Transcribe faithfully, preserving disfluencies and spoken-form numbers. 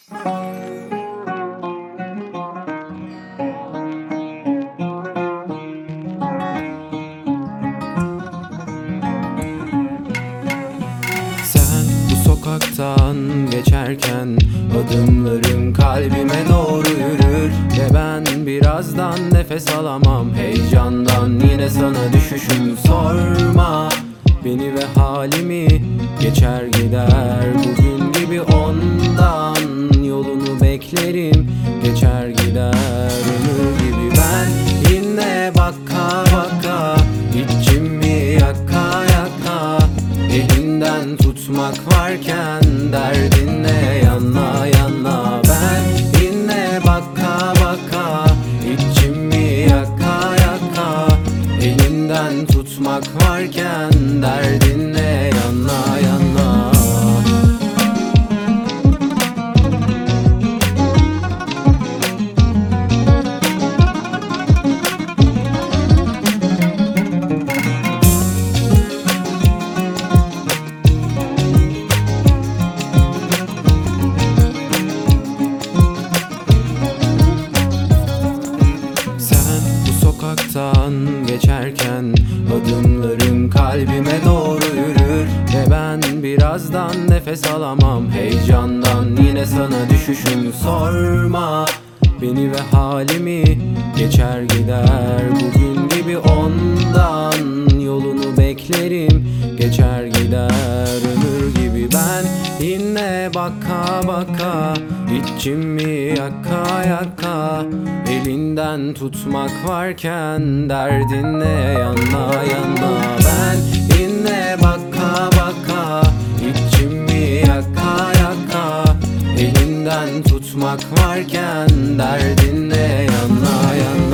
Sen bu sokaktan geçerken adımların kalbime doğru yürür ve ben birazdan nefes alamam heyecandan. Yine sana düşüşüm, sorma beni ve halimi, geçer gider bugün gibi ondan. Yolunu beklerim, geçer gider ömür gibi. Ben yine baka baka, içimi yaka yaka, elinden tutmak varken derdinle yana yana. Ben yine baka baka, içimi yaka yaka, elinden tutmak varken derdinle yana yana. Sokaktan geçerken adımların kalbime doğru yürür ve ben birazdan nefes alamam heyecandan. Yine sana düşüşüm, sorma beni ve halimi, geçer gider bugün gibi ondan. Yolunu beklerim, geçer gider ömür gibi. Ben yine baka baka, içimi yaka yaka, elinden tutmak varken derdinle yana yana. Ben yine baka baka, içimi yaka yaka, elinden tutmak varken derdinle yana yana.